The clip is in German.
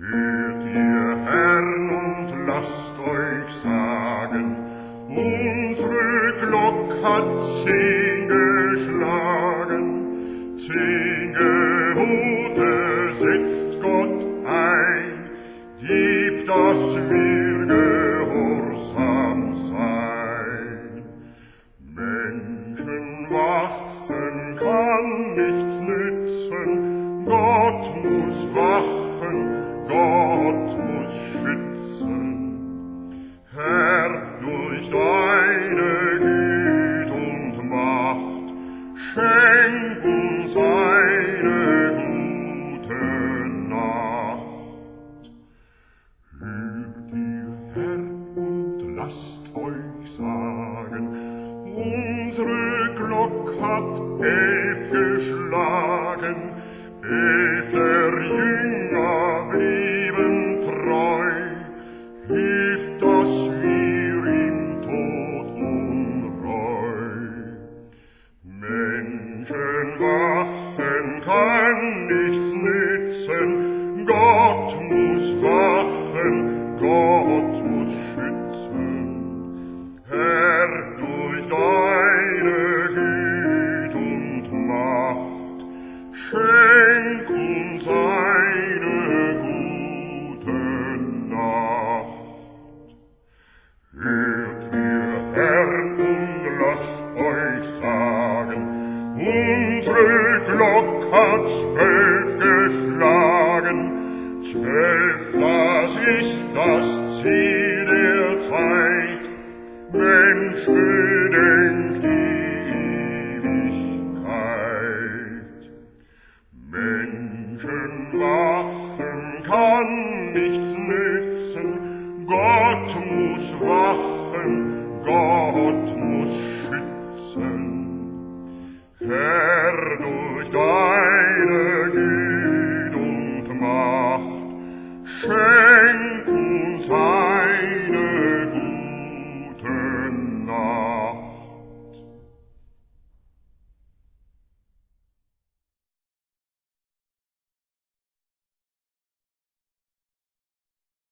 Hört ihr Herrn und lasst euch sagen, unsere Glock hat 10 geschlagen, 10 Gebote setzt Gott ein, gibt, dass wir gehorsam sein. Menschen wachen kann nichts nützen, Gott muss wachen, Gott muss schützen. Herr, durch deine Güte und Macht, schenk uns eine gute Nacht. Hört ihr, Herr, und lasst euch sagen, unsere Glock hat 11 geschlagen, 11 der Jünger blieben treu, hilft, dass wir im Tod unreu. Menschen wachen kann nichts nützen, Gott muss wachen, Gott muss schützen. Herr, durch deine Güte und Macht, schenk uns eine gute Nacht. Hört ihr, Herr, und lasst euch sagen, unsere Glock hat 12 geschlagen, 12, das ist das Ziel der Zeit, Mensch, bedenk die Ewigkeit. Menschen wachen kann nichts nützen, Gott muss wachen, Gott muss schützen. Herr, durch deine Güte und Macht, schenk